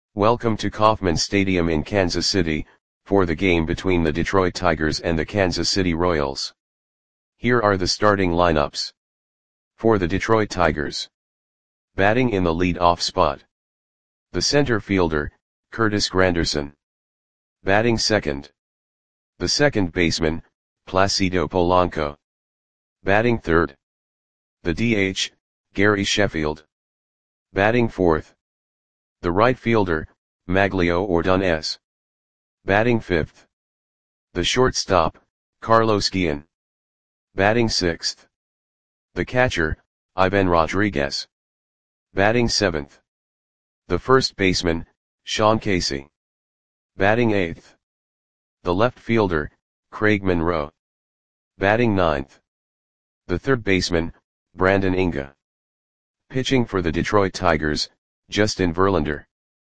Welcome to Kauffman Stadium in Kansas City, for the game between the Detroit Tigers and the Kansas City Royals. Here are the starting lineups. For the Detroit Tigers. Batting in the lead-off spot. The center fielder, Curtis Granderson. Batting second. The second baseman, Placido Polanco. Batting third. The DH, Gary Sheffield. Batting fourth. The right fielder, Maglio Ordonez. Batting fifth. The shortstop, Carlos Guillen. Batting sixth. The catcher, Ivan Rodriguez. Batting seventh. The first baseman, Sean Casey. Batting eighth. The left fielder, Craig Monroe. Batting ninth. The third baseman, Brandon Inga. Pitching for the Detroit Tigers, Justin Verlander.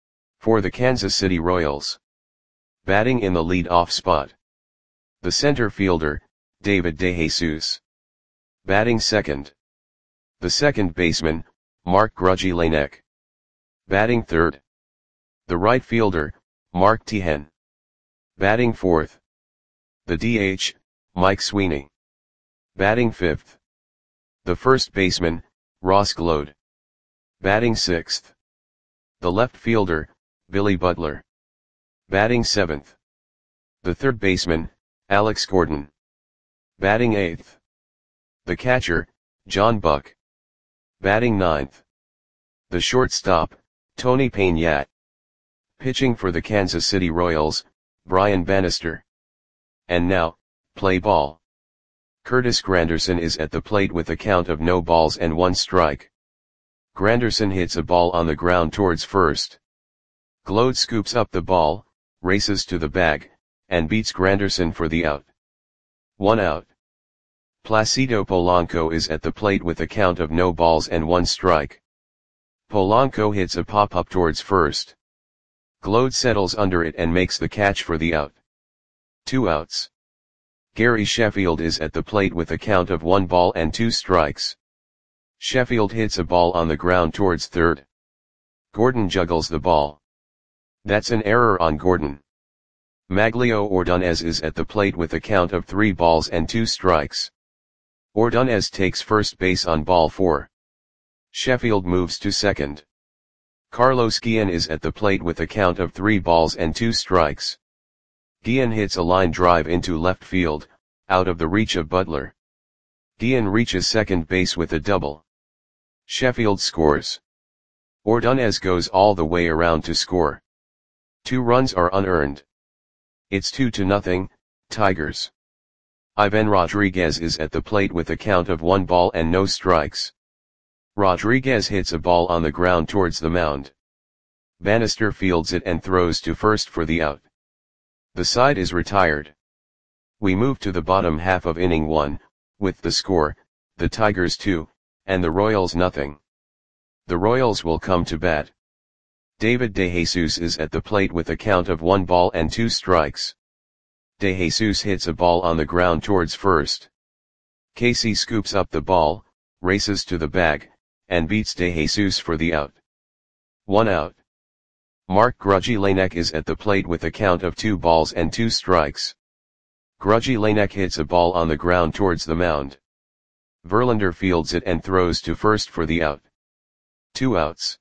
For the Kansas City Royals. Batting in the lead-off spot. The center fielder, David DeJesus. Batting second. The second baseman, Mark Grudzielanek. Batting third. The right fielder, Mark Teahen. Batting fourth. The DH, Mike Sweeney. Batting fifth. The first baseman, Ross Gload. Batting sixth. The left fielder, Billy Butler. Batting seventh. The third baseman, Alex Gordon. Batting eighth. The catcher, John Buck. Batting ninth. The shortstop, Tony Peña. Pitching for the Kansas City Royals, Brian Bannister. And now, play ball. Curtis Granderson is at the plate with a count of no balls and 1 strike. Granderson hits a ball on the ground towards first. Gload scoops up the ball, races to the bag, and beats Granderson for the out. 1 out. Placido Polanco is at the plate with a count of no balls and 1 strike. Polanco hits a pop-up towards first. Gload settles under it and makes the catch for the out. 2 outs. Gary Sheffield is at the plate with a count of 1 ball and 2 strikes. Sheffield hits a ball on the ground towards third. Gordon juggles the ball. That's an error on Gordon. Maglio Ordonez is at the plate with a count of 3 balls and 2 strikes. Ordonez takes first base on ball 4. Sheffield moves to second. Carlos Guillen is at the plate with a count of 3 balls and 2 strikes. Guillen hits a line drive into left field, out of the reach of Butler. Guillen reaches second base with a double. Sheffield scores. Ordonez goes all the way around to score. 2 runs are unearned. It's 2-0, Tigers. Ivan Rodriguez is at the plate with a count of 1 ball and no strikes. Rodriguez hits a ball on the ground towards the mound. Bannister fields it and throws to first for the out. The side is retired. We move to the bottom half of inning 1, with the score, the Tigers 2, and the Royals nothing. The Royals will come to bat. David DeJesus is at the plate with a count of 1 ball and 2 strikes. DeJesus hits a ball on the ground towards first. Casey scoops up the ball, races to the bag, and beats DeJesus for the out. 1 out. Mark Grudzielanek is at the plate with a count of 2 balls and 2 strikes. Grudzielanek hits a ball on the ground towards the mound. Verlander fields it and throws to first for the out. 2 outs.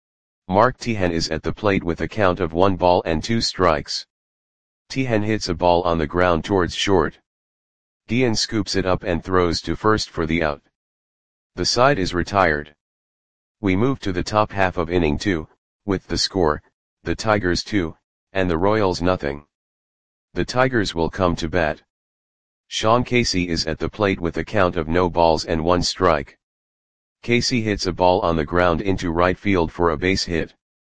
Mark Teahen is at the plate with a count of 1 ball and 2 strikes. Teahen hits a ball on the ground towards short. Guillen scoops it up and throws to first for the out. The side is retired. We move to the top half of inning 2, with the score, the Tigers 2, and the Royals nothing. The Tigers will come to bat. Sean Casey is at the plate with a count of no balls and 1 strike. Casey hits a ball on the ground into right field for a base hit.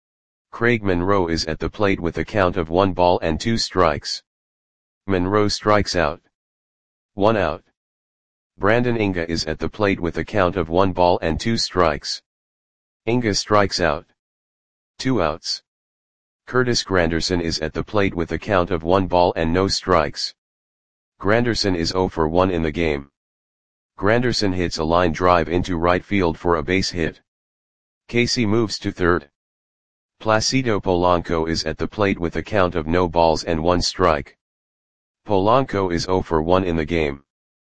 Craig Monroe is at the plate with a count of 1 ball and 2 strikes. Monroe strikes out. 1 out. Brandon Inga is at the plate with a count of 1 ball and 2 strikes. Inga strikes out. 2 outs. Curtis Granderson is at the plate with a count of 1 ball and no strikes. Granderson is 0 for 1 in the game. Granderson hits a line drive into right field for a base hit. Casey moves to third. Placido Polanco is at the plate with a count of no balls and 1 strike. Polanco is 0 for 1 in the game.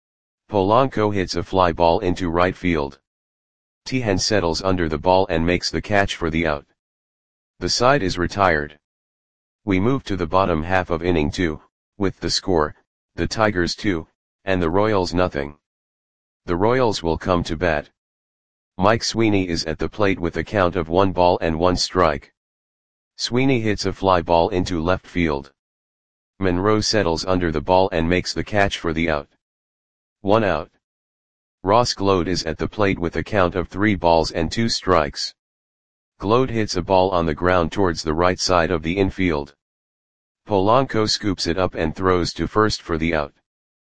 Polanco hits a fly ball into right field. Tijen settles under the ball and makes the catch for the out. The side is retired. We move to the bottom half of inning 2, with the score, the Tigers 2, and the Royals nothing. The Royals will come to bat. Mike Sweeney is at the plate with a count of 1 ball and 1 strike. Sweeney hits a fly ball into left field. Monroe settles under the ball and makes the catch for the out. 1 out. Ross Gload is at the plate with a count of 3 balls and 2 strikes. Gload hits a ball on the ground towards the right side of the infield. Polanco scoops it up and throws to first for the out.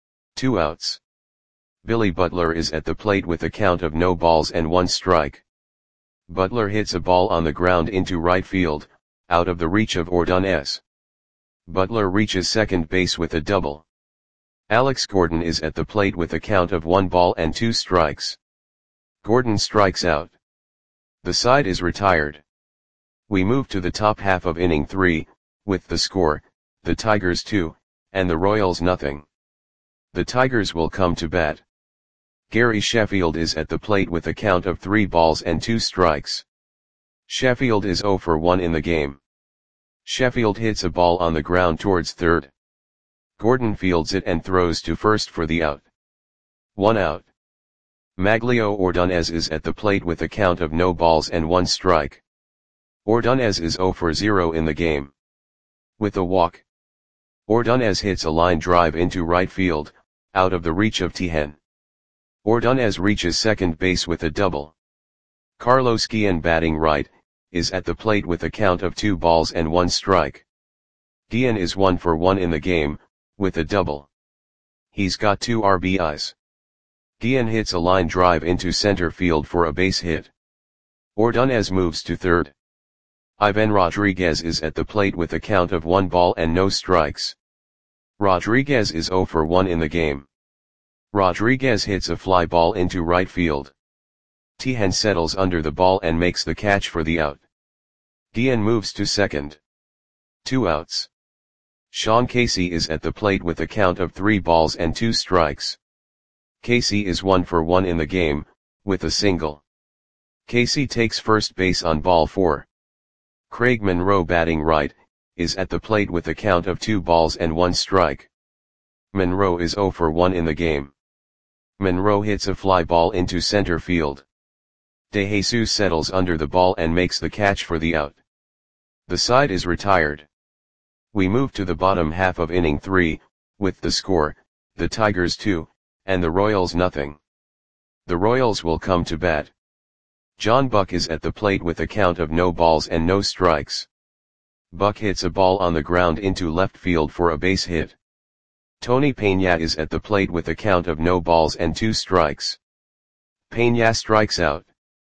2 outs. Billy Butler is at the plate with a count of no balls and 1 strike. Butler hits a ball on the ground into right field, out of the reach of Ordonez. Butler reaches second base with a double. Alex Gordon is at the plate with a count of 1 ball and 2 strikes. Gordon strikes out. The side is retired. We move to the top half of inning 3, with the score, the Tigers 2, and the Royals nothing. The Tigers will come to bat. Gary Sheffield is at the plate with a count of 3 balls and 2 strikes. Sheffield is 0 for 1 in the game. Sheffield hits a ball on the ground towards third. Gordon fields it and throws to first for the out. 1 out. Maglio Ordonez is at the plate with a count of no balls and 1 strike. Ordonez is 0 for 0 in the game. With a walk, Ordonez hits a line drive into right field, out of the reach of Tijen. Ordonez reaches second base with a double. Carlos Guillen, batting right, is at the plate with a count of 2 balls and 1 strike. Guillen is 1 for 1 in the game, with a double. He's got 2 RBIs. Guillen hits a line drive into center field for a base hit. Ordonez moves to third. Ivan Rodriguez is at the plate with a count of 1 ball and no strikes. Rodriguez is 0 for 1 in the game. Rodriguez hits a fly ball into right field. Tijen settles under the ball and makes the catch for the out. Guillen moves to second. 2 outs. Sean Casey is at the plate with a count of 3 balls and 2 strikes. Casey is 1 for 1 in the game, with a single. Casey takes first base on ball 4. Craig Monroe, batting right, is at the plate with a count of 2 balls and 1 strike. Monroe is 0 for 1 in the game. Monroe hits a fly ball into center field. De Jesus settles under the ball and makes the catch for the out. The side is retired. We move to the bottom half of inning 3, with the score, the Tigers 2, and the Royals nothing. The Royals will come to bat. John Buck is at the plate with a count of no balls and no strikes. Buck hits a ball on the ground into left field for a base hit. Tony Peña is at the plate with a count of no balls and 2 strikes. Peña strikes out.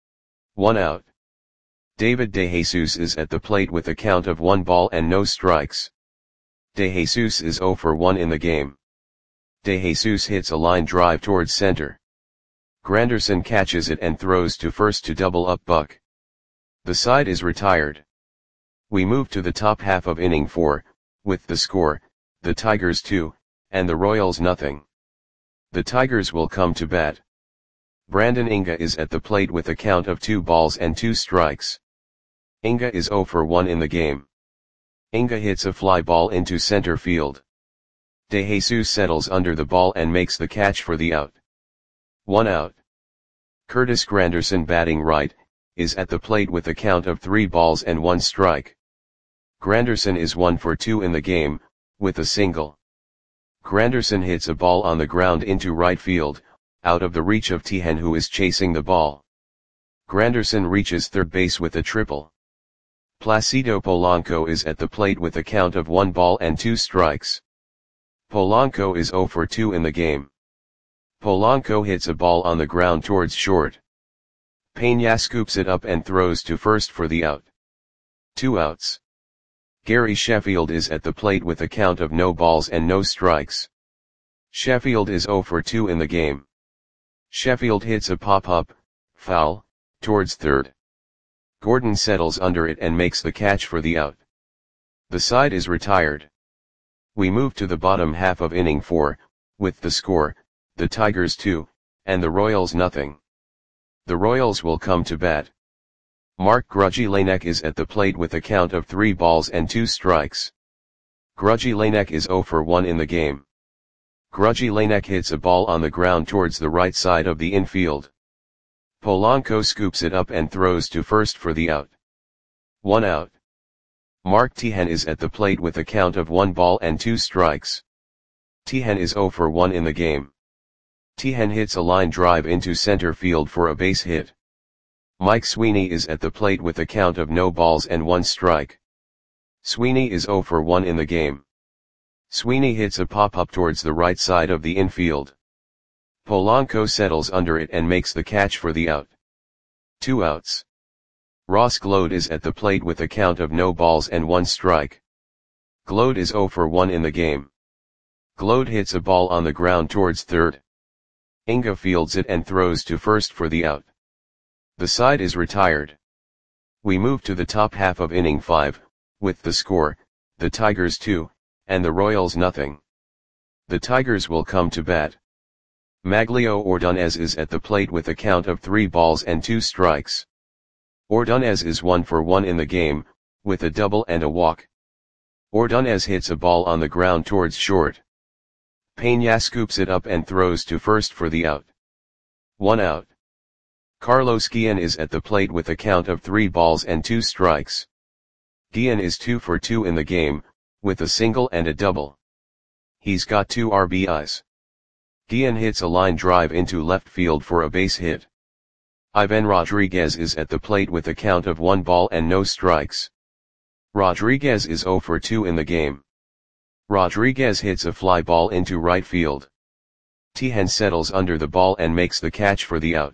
1 out. David De Jesus is at the plate with a count of 1 ball and no strikes. De Jesus is 0 for 1 in the game. De Jesus hits a line drive towards center. Granderson catches it and throws to first to double up Buck. The side is retired. We move to the top half of inning 4, with the score, the Tigers 2, and the Royals nothing. The Tigers will come to bat. Brandon Inga is at the plate with a count of 2 balls and 2 strikes. Inga is 0 for 1 in the game. Inga hits a fly ball into center field. De Jesus settles under the ball and makes the catch for the out. 1 out. Curtis Granderson, batting right, is at the plate with a count of 3 balls and 1 strike. Granderson is 1 for 2 in the game, with a single. Granderson hits a ball on the ground into right field, out of the reach of Tijen, who is chasing the ball. Granderson reaches third base with a triple. Placido Polanco is at the plate with a count of 1 ball and 2 strikes. Polanco is 0 for 2 in the game. Polanco hits a ball on the ground towards short. Peña scoops it up and throws to first for the out. 2 outs. Gary Sheffield is at the plate with a count of no balls and no strikes. Sheffield is 0 for 2 in the game. Sheffield hits a pop-up, foul, towards third. Gordon settles under it and makes the catch for the out. The side is retired. We move to the bottom half of inning 4, with the score, the Tigers 2, and the Royals nothing. The Royals will come to bat. Mark Grudzielanek is at the plate with a count of 3 balls and 2 strikes. Grudzielanek is 0 for 1 in the game. Grudzielanek hits a ball on the ground towards the right side of the infield. Polanco scoops it up and throws to first for the out. 1 out. Mark Teahen is at the plate with a count of 1 ball and 2 strikes. Teahen is 0 for 1 in the game. Teahen hits a line drive into center field for a base hit. Mike Sweeney is at the plate with a count of no balls and 1 strike. Sweeney is 0 for 1 in the game. Sweeney hits a pop-up towards the right side of the infield. Polanco settles under it and makes the catch for the out. 2 outs. Ross Gload is at the plate with a count of no balls and 1 strike. Gload is 0 for 1 in the game. Gload hits a ball on the ground towards third. Inga fields it and throws to first for the out. The side is retired. We move to the top half of inning 5, with the score, the Tigers 2, and the Royals nothing. The Tigers will come to bat. Maglio Ordonez is at the plate with a count of 3 balls and 2 strikes. Ordonez is 1 for 1 in the game, with a double and a walk. Ordonez hits a ball on the ground towards short. Peña scoops it up and throws to first for the out. 1 out. Carlos Guillen is at the plate with a count of 3 balls and 2 strikes. Guillen is 2 for 2 in the game, with a single and a double. He's got 2 RBIs. Guillen hits a line drive into left field for a base hit. Ivan Rodriguez is at the plate with a count of 1 ball and no strikes. Rodriguez is 0 for 2 in the game. Rodriguez hits a fly ball into right field. Teahen settles under the ball and makes the catch for the out.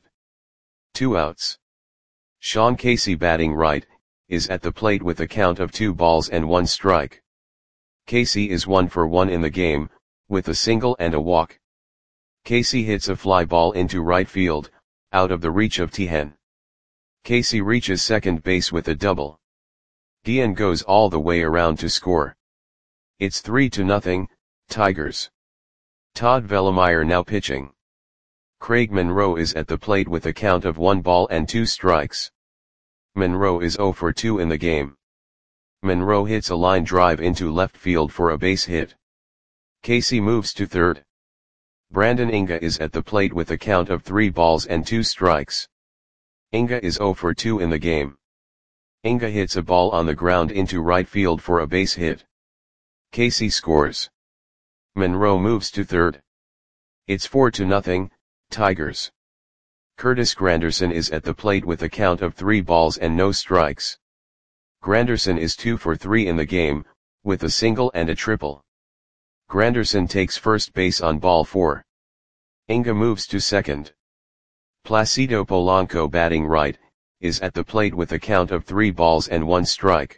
2 outs. Sean Casey batting right, is at the plate with a count of 2 balls and 1 strike. Casey is 1 for 1 in the game, with a single and a walk. Casey hits a fly ball into right field, out of the reach of Teahen. Casey reaches second base with a double. Guillen goes all the way around to score. It's 3-0, Tigers. Todd Vellemeyer now pitching. Craig Monroe is at the plate with a count of 1 ball and 2 strikes. Monroe is 0 for 2 in the game. Monroe hits a line drive into left field for a base hit. Casey moves to third. Brandon Inga is at the plate with a count of 3 balls and 2 strikes. Inga is 0 for 2 in the game. Inga hits a ball on the ground into right field for a base hit. Casey scores. Monroe moves to third. It's 4-0, Tigers. Curtis Granderson is at the plate with a count of 3 balls and no strikes. Granderson is 2 for 3 in the game, with a single and a triple. Granderson takes first base on ball 4. Inga moves to second. Placido Polanco batting right, is at the plate with a count of 3 balls and 1 strike.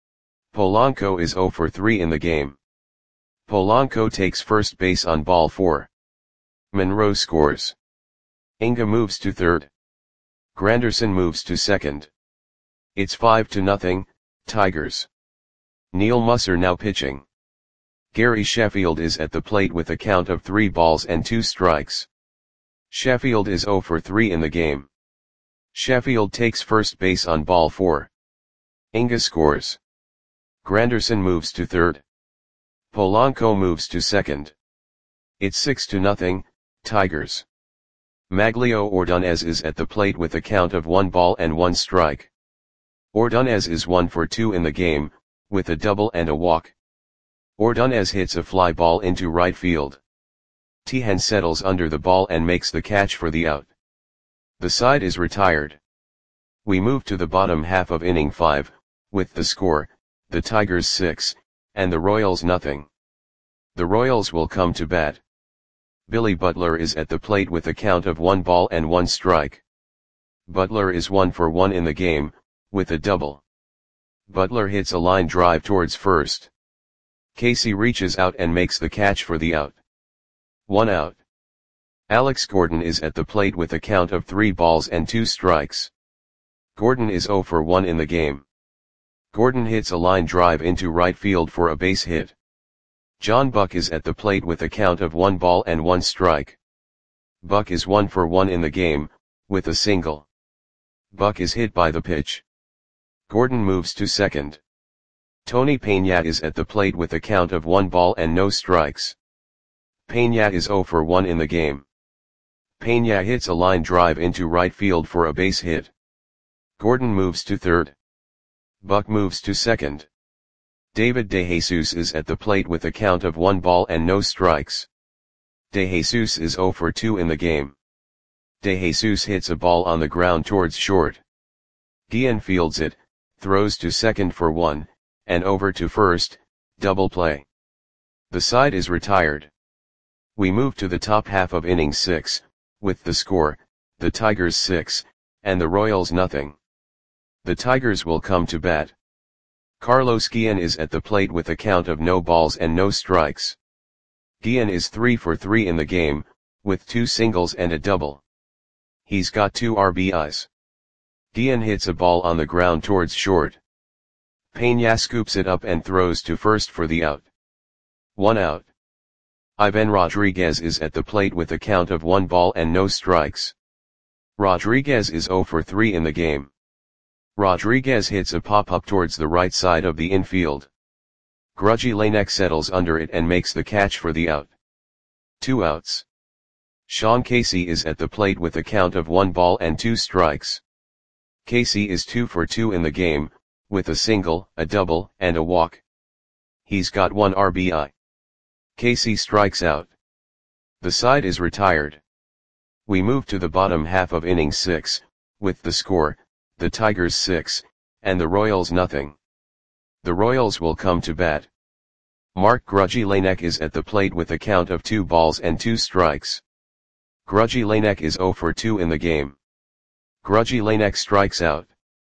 Polanco is 0 for 3 in the game. Polanco takes first base on ball 4. Monroe scores. Inga moves to third. Granderson moves to second. It's 5-0, Tigers. Neil Musser now pitching. Gary Sheffield is at the plate with a count of 3 balls and 2 strikes. Sheffield is 0 for 3 in the game. Sheffield takes first base on ball 4. Inga scores. Granderson moves to third. Polanco moves to second. It's 6-0, Tigers. Maglio Ordonez is at the plate with a count of 1 ball and 1 strike. Ordonez is 1 for 2 in the game, with a double and a walk. Ordonez hits a fly ball into right field. Teahen settles under the ball and makes the catch for the out. The side is retired. We move to the bottom half of inning 5, with the score, the Tigers 6, and the Royals nothing. The Royals will come to bat. Billy Butler is at the plate with a count of 1 ball and 1 strike. Butler is 1 for 1 in the game, with a double. Butler hits a line drive towards first. Casey reaches out and makes the catch for the out. 1 out. Alex Gordon is at the plate with a count of 3 balls and 2 strikes. Gordon is 0 for 1 in the game. Gordon hits a line drive into right field for a base hit. John Buck is at the plate with a count of 1 ball and 1 strike. Buck is 1 for 1 in the game, with a single. Buck is hit by the pitch. Gordon moves to second. Tony Peña is at the plate with a count of 1 ball and no strikes. Peña is 0 for 1 in the game. Peña hits a line drive into right field for a base hit. Gordon moves to third. Buck moves to second. David DeJesus is at the plate with a count of 1 ball and no strikes. DeJesus is 0 for 2 in the game. DeJesus hits a ball on the ground towards short. Guillen fields it, throws to second for 1, and over to first, double play. The side is retired. We move to the top half of inning 6, with the score, the Tigers 6, and the Royals nothing. The Tigers will come to bat. Carlos Guillen is at the plate with a count of no balls and no strikes. Guillen is 3 for 3 in the game, with 2 singles and a double. He's got 2 RBIs. Guillen hits a ball on the ground towards short. Peña scoops it up and throws to first for the out. 1 out. Ivan Rodriguez is at the plate with a count of 1 ball and no strikes. Rodriguez is 0 for 3 in the game. Rodriguez hits a pop-up towards the right side of the infield. Grudgy Lanek settles under it and makes the catch for the out. 2 outs. Sean Casey is at the plate with a count of 1 ball and 2 strikes. Casey is 2 for 2 in the game, with a single, a double, and a walk. He's got 1 RBI. Casey strikes out. The side is retired. We move to the bottom half of inning 6, with the score, the Tigers 6, and the Royals nothing. The Royals will come to bat. Mark Grudgy Lanek is at the plate with a count of 2 balls and 2 strikes. Grudgy Lanek is 0 for 2 in the game. Grudgy Lanek strikes out.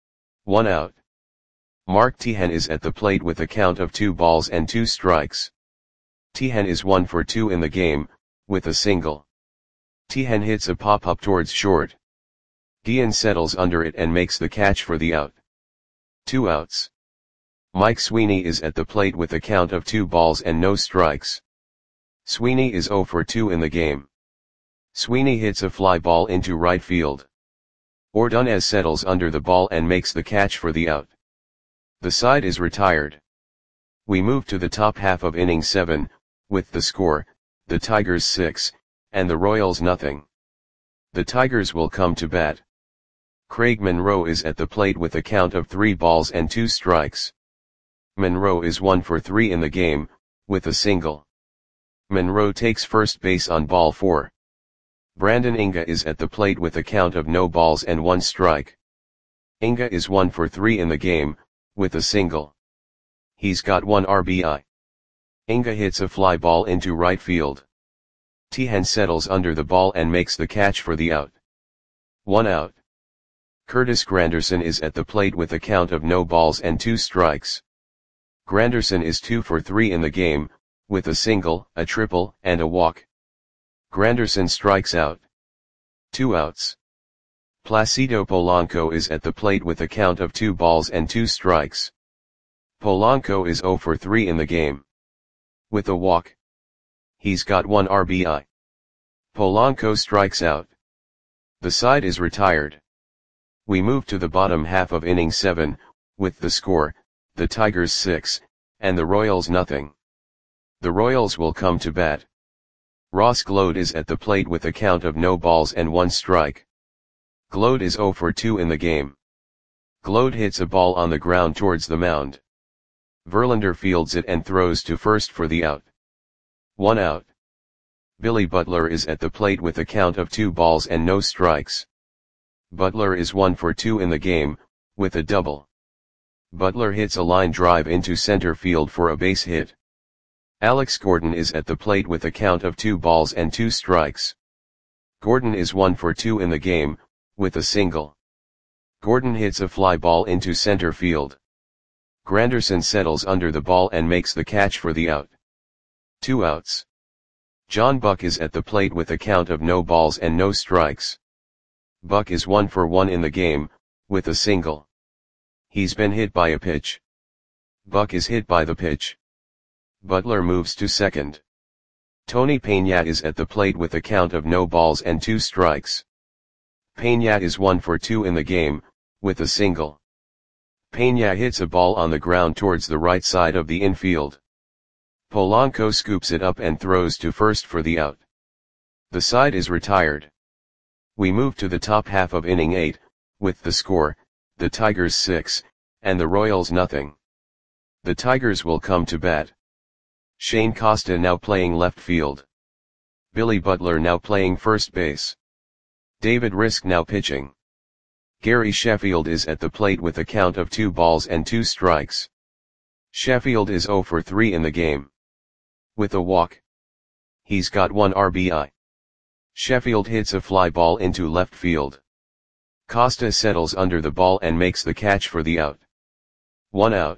1 out. Mark Teahen is at the plate with a count of 2 balls and 2 strikes. Teahen is 1 for 2 in the game, with a single. Teahen hits a pop-up towards short. Guillen settles under it and makes the catch for the out. 2 outs. Mike Sweeney is at the plate with a count of 2 balls and no strikes. Sweeney is 0 for 2 in the game. Sweeney hits a fly ball into right field. Ordonez settles under the ball and makes the catch for the out. The side is retired. We move to the top half of inning 7, with the score, the Tigers 6, and the Royals nothing. The Tigers will come to bat. Craig Monroe is at the plate with a count of 3 balls and 2 strikes. Monroe is 1 for 3 in the game, with a single. Monroe takes first base on ball 4. Brandon Inga is at the plate with a count of no balls and 1 strike. Inga is 1 for 3 in the game, with a single. He's got 1 RBI. Inga hits a fly ball into right field. Teahen settles under the ball and makes the catch for the out. 1 out. Curtis Granderson is at the plate with a count of no balls and 2 strikes. Granderson is 2 for 3 in the game, with a single, a triple, and a walk. Granderson strikes out. 2 outs. Placido Polanco is at the plate with a count of 2 balls and 2 strikes. Polanco is 0 for 3 in the game. With a walk. He's got 1 RBI. Polanco strikes out. The side is retired. We move to the bottom half of inning 7, with the score, the Tigers 6, and the Royals nothing. The Royals will come to bat. Ross Gload is at the plate with a count of no balls and 1 strike. Gload is 0 for 2 in the game. Gload hits a ball on the ground towards the mound. Verlander fields it and throws to first for the out. 1 out. Billy Butler is at the plate with a count of 2 balls and no strikes. Butler is 1 for 2 in the game, with a double. Butler hits a line drive into center field for a base hit. Alex Gordon is at the plate with a count of 2 balls and 2 strikes. Gordon is 1 for 2 in the game, with a single. Gordon hits a fly ball into center field. Granderson settles under the ball and makes the catch for the out. 2 outs. John Buck is at the plate with a count of no balls and no strikes. Buck is 1 for 1 in the game, with a single. He's been hit by a pitch. Buck is hit by the pitch. Butler moves to second. Tony Peña is at the plate with a count of no balls and 2 strikes. Peña is 1 for 2 in the game, with a single. Peña hits a ball on the ground towards the right side of the infield. Polanco scoops it up and throws to first for the out. The side is retired. We move to the top half of inning 8, with the score, the Tigers 6, and the Royals nothing. The Tigers will come to bat. Shane Costa now playing left field. Billy Butler now playing first base. David Risk now pitching. Gary Sheffield is at the plate with a count of 2 balls and 2 strikes. Sheffield is 0 for 3 in the game. With a walk. He's got 1 RBI. Sheffield hits a fly ball into left field. Costa settles under the ball and makes the catch for the out. 1 out.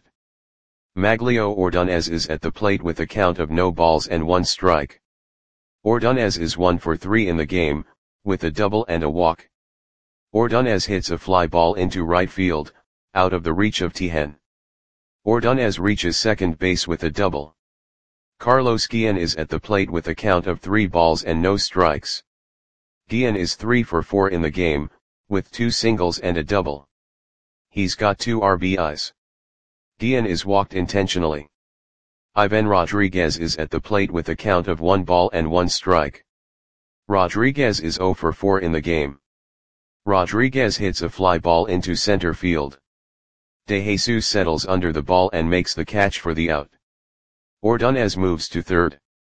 Maglio Ordonez is at the plate with a count of no balls and 1 strike. Ordonez is 1 for 3 in the game, with a double and a walk. Ordonez hits a fly ball into right field, out of the reach of Tijen. Ordonez reaches second base with a double. Carlos Guillen is at the plate with a count of 3 balls and no strikes. Guillen is 3 for 4 in the game, with 2 singles and a double. He's got 2 RBIs. Guillen is walked intentionally. Ivan Rodriguez is at the plate with a count of 1 ball and 1 strike. Rodriguez is 0 for 4 in the game. Rodriguez hits a fly ball into center field. De Jesus settles under the ball and makes the catch for the out. Ordonez moves to third.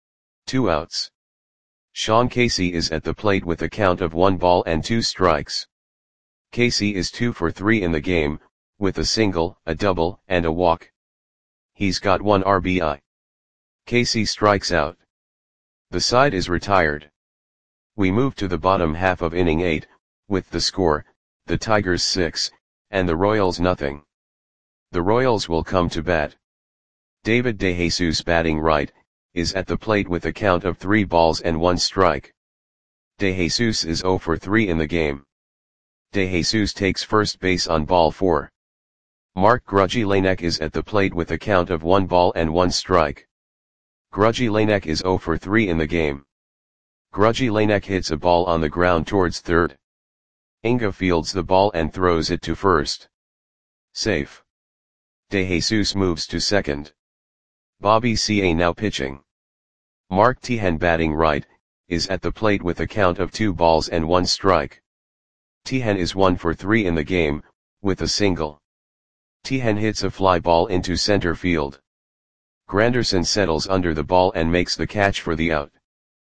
2 outs. Sean Casey is at the plate with a count of 1 ball and 2 strikes. Casey is 2 for 3 in the game, with a single, a double, and a walk. He's got 1 RBI. Casey strikes out. The side is retired. We move to the bottom half of inning 8, with the score, the Tigers 6, and the Royals nothing. The Royals will come to bat. David De Jesus batting right, is at the plate with a count of 3 balls and 1 strike. De Jesus is 0 for 3 in the game. De Jesus takes first base on ball 4. Mark Grudzielanek is at the plate with a count of 1 ball and 1 strike. Grudzielanek is 0 for 3 in the game. Grudzielanek hits a ball on the ground towards third. Inga fields the ball and throws it to first. Safe. De Jesus moves to second. Bobby Ca now pitching. Mark Tijen batting right, is at the plate with a count of 2 balls and 1 strike. Tijen is 1 for 3 in the game, with a single. Tijen hits a fly ball into center field. Granderson settles under the ball and makes the catch for the out.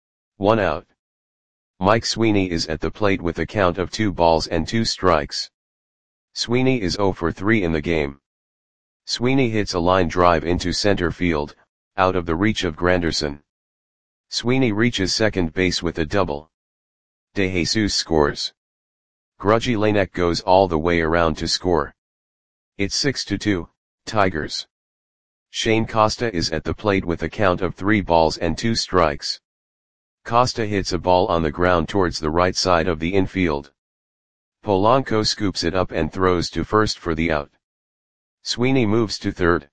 1 out. Mike Sweeney is at the plate with a count of 2 balls and 2 strikes. Sweeney is 0 for 3 in the game. Sweeney hits a line drive into center field, out of the reach of Granderson. Sweeney reaches second base with a double. De Jesus scores. Grudzielanek goes all the way around to score. It's 6-2, Tigers. Shane Costa is at the plate with a count of 3 balls and 2 strikes. Costa hits a ball on the ground towards the right side of the infield. Polanco scoops it up and throws to first for the out. Sweeney moves to third.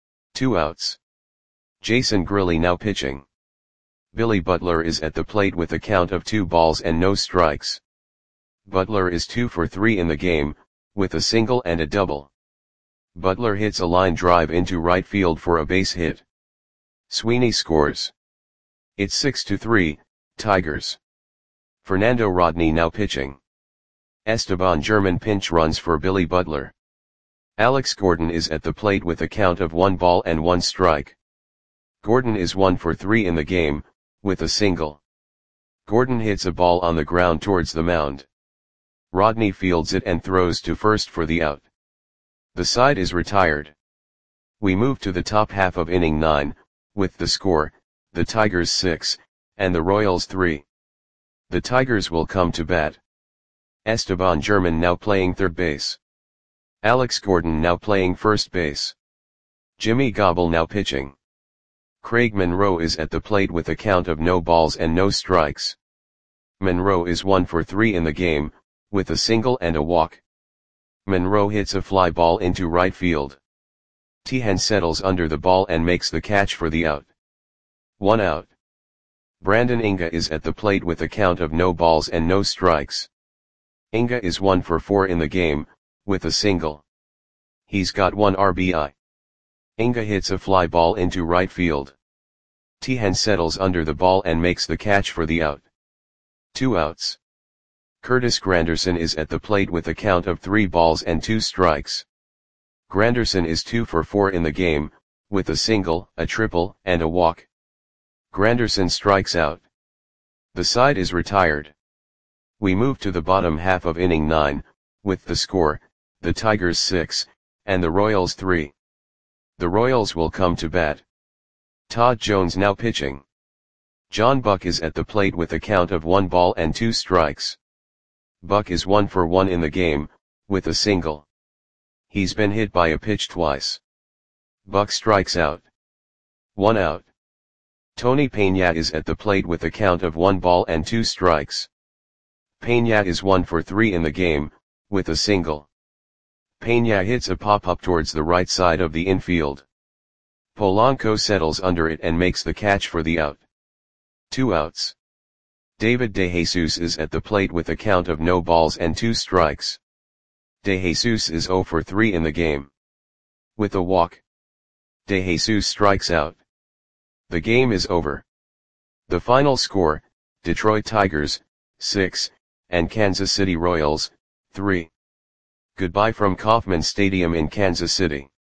2 outs. Jason Grilli now pitching. Billy Butler is at the plate with a count of 2 balls and no strikes. Butler is 2 for 3 in the game, with a single and a double. Butler hits a line drive into right field for a base hit. Sweeney scores. It's 6-3, Tigers. Fernando Rodney now pitching. Esteban German pinch runs for Billy Butler. Alex Gordon is at the plate with a count of 1 ball and 1 strike. Gordon is 1 for 3 in the game, with a single. Gordon hits a ball on the ground towards the mound. Rodney fields it and throws to first for the out. The side is retired. We move to the top half of inning 9, with the score, the Tigers 6, and the Royals 3. The Tigers will come to bat. Esteban German now playing third base. Alex Gordon now playing first base. Jimmy Gobble now pitching. Craig Monroe is at the plate with a count of no balls and no strikes. Monroe is 1 for 3 in the game, with a single and a walk. Monroe hits a fly ball into right field. Tehan settles under the ball and makes the catch for the out. 1 out. Brandon Inga is at the plate with a count of no balls and no strikes. Inga is 1 for 4 in the game, with a single. He's got 1 RBI. Inga hits a fly ball into right field. Tehan settles under the ball and makes the catch for the out. 2 outs. Curtis Granderson is at the plate with a count of 3 balls and 2 strikes. Granderson is 2 for 4 in the game, with a single, a triple, and a walk. Granderson strikes out. The side is retired. We move to the bottom half of inning 9, with the score, the Tigers 6, and the Royals 3. The Royals will come to bat. Todd Jones now pitching. John Buck is at the plate with a count of 1 ball and 2 strikes. Buck is 1 for 1 in the game, with a single. He's been hit by a pitch twice. Buck strikes out. 1 out. Tony Peña is at the plate with a count of 1 ball and 2 strikes. Peña is 1 for 3 in the game, with a single. Peña hits a pop-up towards the right side of the infield. Polanco settles under it and makes the catch for the out. 2 outs. David DeJesus is at the plate with a count of no balls and 2 strikes. DeJesus is 0 for 3 in the game. With a walk, DeJesus strikes out. The game is over. The final score, Detroit Tigers, 6, and Kansas City Royals, 3. Goodbye from Kauffman Stadium in Kansas City.